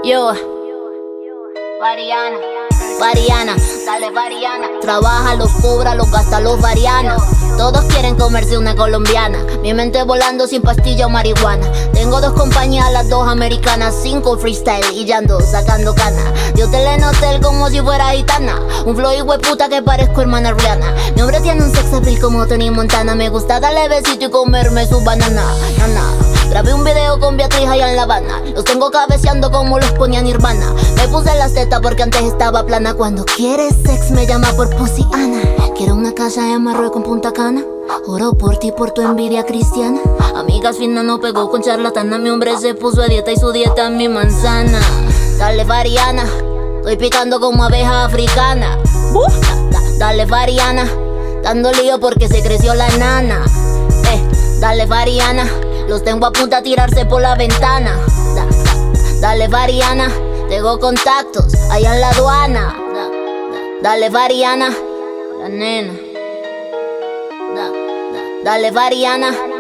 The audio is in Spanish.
Yo, Variana, Variana, dale Variana. Trabaja, los cobra, los gasta, los Variana. Todos quieren comerse una colombiana. Mi mente volando sin pastilla o marihuana. Tengo 2 compañías, las 2 americanas. 5 freestyle y ya ando sacando cana. De hotel en hotel como si fuera gitana. Un flow hueputa que parezco hermana Rihanna. Mi hombre tiene un sex appeal como Tony Montana. Me gusta darle besito y comerme su banana. Nana. Grabé un video con Beatriz allá en La Habana. Los tengo cabeceando como los ponía Nirvana. Me puse las tetas porque antes estaba plana. Cuando quieres sex me llama por Pussy Ana. Quiero una casa en Marruecos en Punta Cana. Oro por ti, por tu envidia cristiana. Amigas finas no pegó con charlatana. Mi hombre se puso a dieta y su dieta es mi manzana. Dale Variana, estoy picando como abeja africana. Dale Variana, dando lío porque se creció la nana. Dale Variana, los tengo a punto a tirarse por la ventana. Dale Variana, tengo contactos allá en la aduana. Dale Variana, la nena. Dale Variana.